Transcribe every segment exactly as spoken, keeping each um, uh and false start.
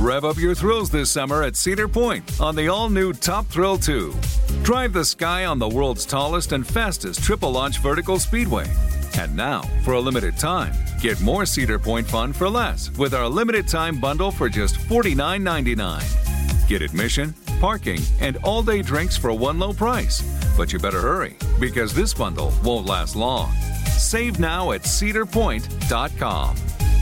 Rev up your thrills this summer at Cedar Point on the all-new Top Thrill two. Drive the sky on the world's tallest and fastest triple-launch vertical speedway. And now, for a limited time, get more Cedar Point fun for less with our limited-time bundle for just forty-nine ninety-nine. Get admission, parking, and all-day drinks for one low price. But you better hurry, because this bundle won't last long. Save now at cedar point dot com.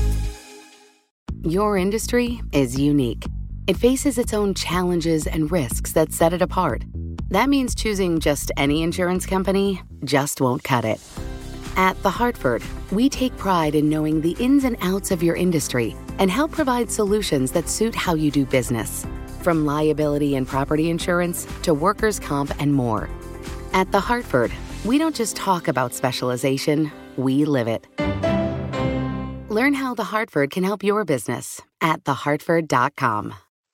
Your industry is unique. It faces its own challenges and risks that set it apart. That means choosing just any insurance company just won't cut it. At The Hartford, we take pride in knowing the ins and outs of your industry and help provide solutions that suit how you do business. From liability and property insurance to workers' comp and more. At The Hartford, we don't just talk about specialization, we live it. Learn how The Hartford can help your business at the hartford dot com.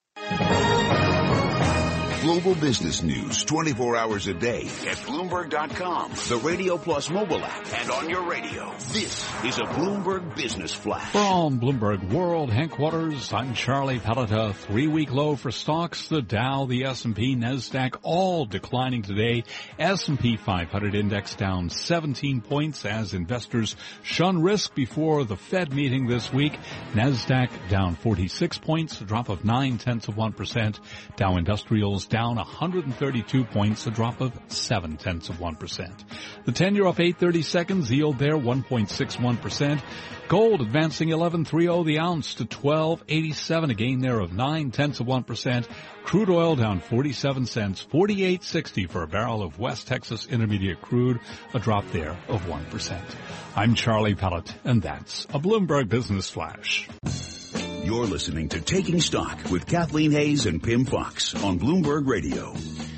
Global business news twenty-four hours a day at Bloomberg dot com, the Radio Plus mobile app, and on your radio. This is a Bloomberg Business Flash. From Bloomberg World Headquarters, I'm Charlie Paletta. Three-week low for stocks. The Dow, the S and P, NASDAQ, all declining today. S and P five hundred index down seventeen points as investors shun risk before the Fed meeting this week. NASDAQ down forty-six points, a drop of nine tenths of one percent. Dow Industrials down one hundred thirty-two points, a drop of seven tenths of one percent. The ten-year up eight thirty-seconds, yield there one point six one percent. Gold advancing eleven thirty the ounce to twelve eighty-seven, a gain there of nine tenths of one percent. Crude oil down forty-seven cents, forty-eight sixty for a barrel of West Texas Intermediate crude, a drop there of one percent. I'm Charlie Pellet, and that's a Bloomberg Business Flash. You're listening to Taking Stock with Kathleen Hayes and Pim Fox on Bloomberg Radio.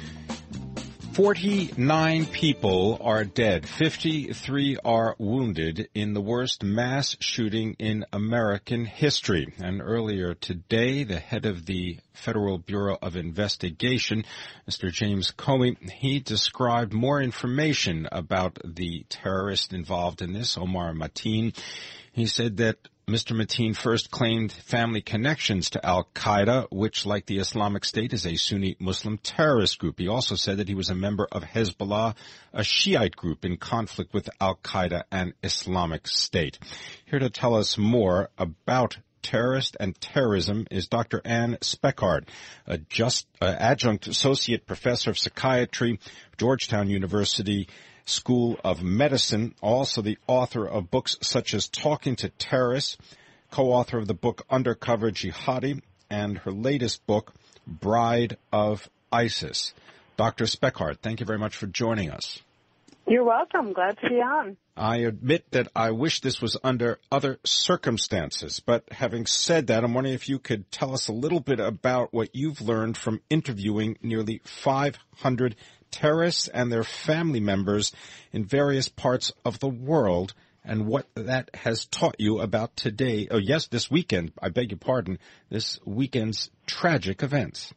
forty-nine people are dead. fifty-three are wounded in the worst mass shooting in American history. And earlier today, the head of the Federal Bureau of Investigation, Mister James Comey, he described more information about the terrorist involved in this, Omar Mateen. He said that Mister Mateen first claimed family connections to al-Qaeda, which, like the Islamic State, is a Sunni Muslim terrorist group. He also said that he was a member of Hezbollah, a Shiite group in conflict with al-Qaeda and Islamic State. Here to tell us more about terrorist and terrorism is Doctor Anne Speckhard, a just, uh, adjunct associate professor of psychiatry, Georgetown University School of Medicine, also the author of books such as Talking to Terrorists, co-author of the book Undercover Jihadi, and her latest book, Bride of ISIS. Doctor Speckhard, thank you very much for joining us. You're welcome. Glad to be on. I admit that I wish this was under other circumstances, but having said that, I'm wondering if you could tell us a little bit about what you've learned from interviewing nearly five hundred terrorists and their family members in various parts of the world, and what that has taught you about today, oh yes, this weekend, I beg your pardon, this weekend's tragic events.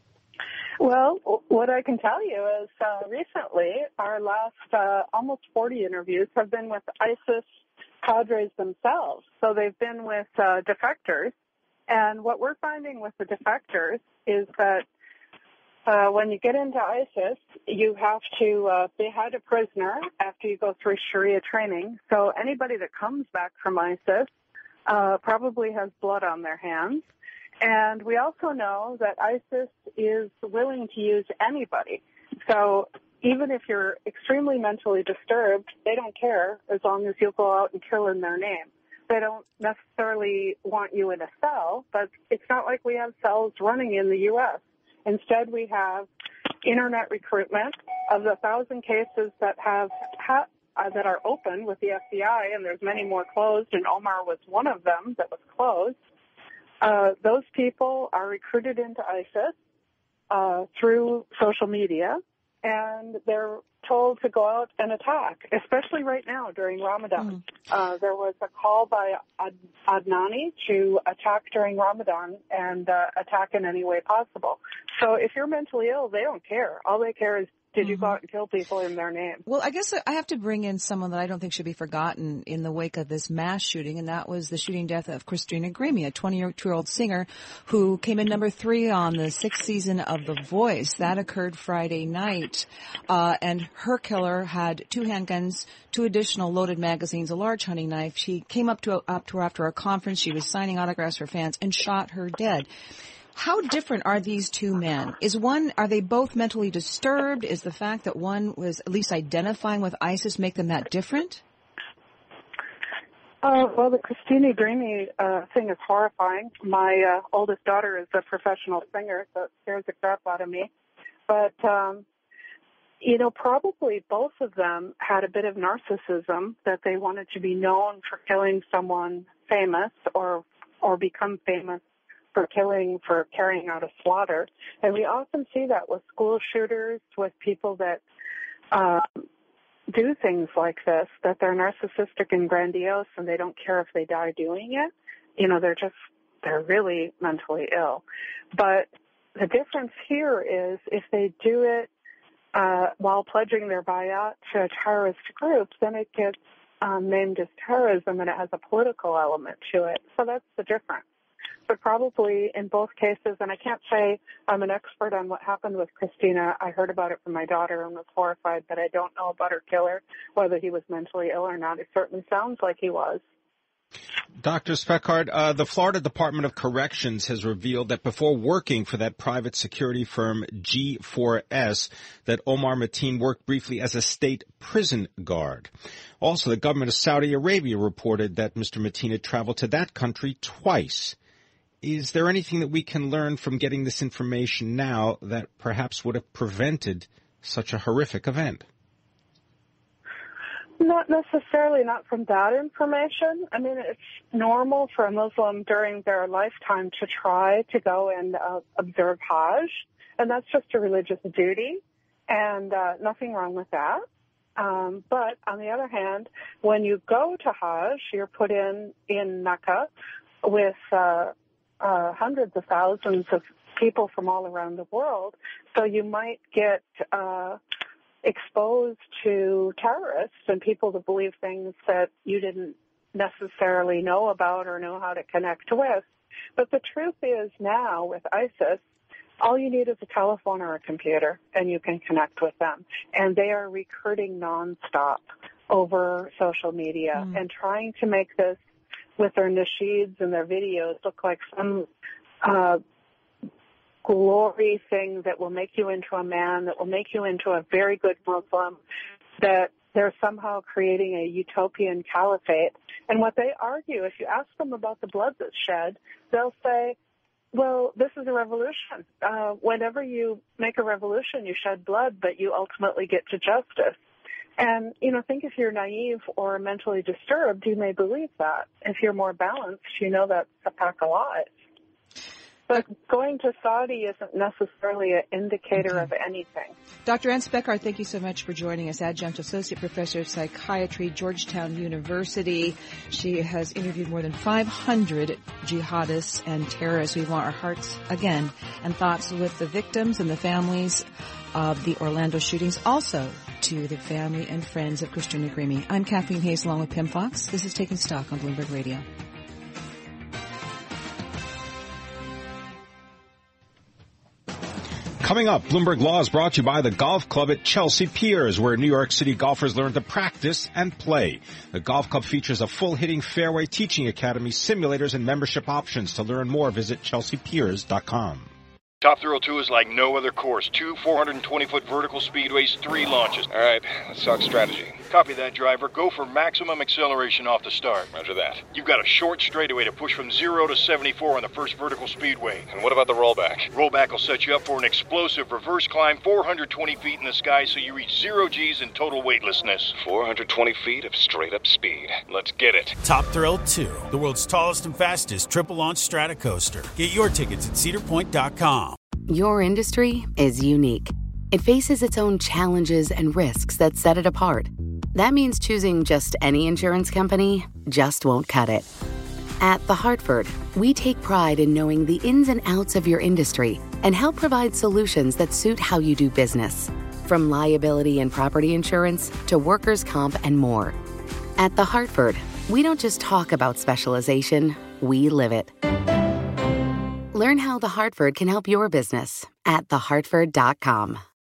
Well, what I can tell you is uh, recently our last uh, almost forty interviews have been with ISIS cadres themselves. So they've been with uh, defectors, and what we're finding with the defectors is that Uh, when you get into ISIS, you have to uh, behead a prisoner after you go through Sharia training. So anybody that comes back from ISIS uh, probably has blood on their hands. And we also know that ISIS is willing to use anybody. So even if you're extremely mentally disturbed, they don't care as long as you'll go out and kill in their name. They don't necessarily want you in a cell, but it's not like we have cells running in the U S Instead, we have internet recruitment of the thousand cases that have ha- uh, that are open with the F B I, and there's many more closed, and Omar was one of them that was closed. Uh, those people are recruited into ISIS uh, through social media, and they're told to go out and attack, especially right now during Ramadan. Mm. Uh, there was a call by Ad- Adnani to attack during Ramadan and uh, attack in any way possible. So if you're mentally ill, they don't care. All they care is Did mm-hmm. you go out and kill people in their name? Well, I guess I have to bring in someone that I don't think should be forgotten in the wake of this mass shooting, and that was the shooting death of Christina Grimmie, a twenty-two-year-old singer who came in number three on the sixth season of The Voice. That occurred Friday night, uh, and her killer had two handguns, two additional loaded magazines, a large hunting knife. She came up to, up to her after a conference. She was signing autographs for fans and shot her dead. How different are these two men? Is one, are they both mentally disturbed? Is the fact that one was at least identifying with ISIS make them that different? Uh, well, the Christina Grimmie uh, thing is horrifying. My uh, oldest daughter is a professional singer, so it scares the crap out of me. But, um, you know, probably both of them had a bit of narcissism, that they wanted to be known for killing someone famous or or become famous for killing, for carrying out a slaughter. And we often see that with school shooters, with people that uh, do things like this, that they're narcissistic and grandiose and they don't care if they die doing it. You know, they're just, they're really mentally ill. But the difference here is if they do it uh, while pledging their buyout to a terrorist group, then it gets um, named as terrorism and it has a political element to it. So that's the difference. But probably in both cases, and I can't say I'm an expert on what happened with Christina. I heard about it from my daughter and was horrified, but I don't know about her killer, whether he was mentally ill or not. It certainly sounds like he was. Doctor Speckhard, uh, the Florida Department of Corrections has revealed that before working for that private security firm G four S, that Omar Mateen worked briefly as a state prison guard. Also, the government of Saudi Arabia reported that Mister Mateen had traveled to that country twice. Is there anything that we can learn from getting this information now that perhaps would have prevented such a horrific event? Not necessarily, not from that information. I mean, it's normal for a Muslim during their lifetime to try to go and uh, observe Hajj, and that's just a religious duty, and uh, nothing wrong with that. Um, but on the other hand, when you go to Hajj, you're put in, in Mecca with uh, uh, hundreds of thousands of people from all around the world, so you might get uh, exposed to terrorists and people that believe things that you didn't necessarily know about or know how to connect with. But the truth is now with ISIS, all you need is a telephone or a computer and you can connect with them. And they are recruiting nonstop over social media mm. and trying to make this with their nasheeds and their videos look like some uh, glory thing that will make you into a man, that will make you into a very good Muslim, that they're somehow creating a utopian caliphate. And what they argue, if you ask them about the blood that's shed, they'll say, well, this is a revolution. Uh, whenever you make a revolution, you shed blood, but you ultimately get to justice. And, you know, think if you're naive or mentally disturbed, you may believe that. If you're more balanced, you know that's a pack of lies. But going to Saudi isn't necessarily an indicator okay. of anything. Doctor Ann Speckhard, thank you so much for joining us. Adjunct Associate Professor of Psychiatry, Georgetown University. She has interviewed more than five hundred jihadists and terrorists. We want our hearts, again, and thoughts with the victims and the families of the Orlando shootings. Also to the family and friends of Christina Grimmie. I'm Kathleen Hayes along with Pim Fox. This is Taking Stock on Bloomberg Radio. Coming up, Bloomberg Law is brought to you by the Golf Club at Chelsea Piers, where New York City golfers learn to practice and play. The Golf Club features a full hitting fairway teaching academy, simulators, and membership options. To learn more, visit chelsea piers dot com. Top Thrill two is like no other course. Two four hundred twenty foot vertical speedways, three launches. All right, let's talk strategy. Copy that, driver. Go for maximum acceleration off the start. Roger that. You've got a short straightaway to push from zero to seventy-four on the first vertical speedway. And what about the rollback? Rollback will set you up for an explosive reverse climb four hundred twenty feet in the sky so you reach zero G's in total weightlessness. four hundred twenty feet of straight-up speed. Let's get it. Top Thrill two, the world's tallest and fastest triple-launch strata coaster. Get your tickets at cedar point dot com. Your industry is unique. It faces its own challenges and risks that set it apart. That means choosing just any insurance company just won't cut it. At The Hartford, we take pride in knowing the ins and outs of your industry and help provide solutions that suit how you do business. From liability and property insurance to workers' comp and more. At The Hartford, we don't just talk about specialization, we live it. Learn how The Hartford can help your business at the hartford dot com.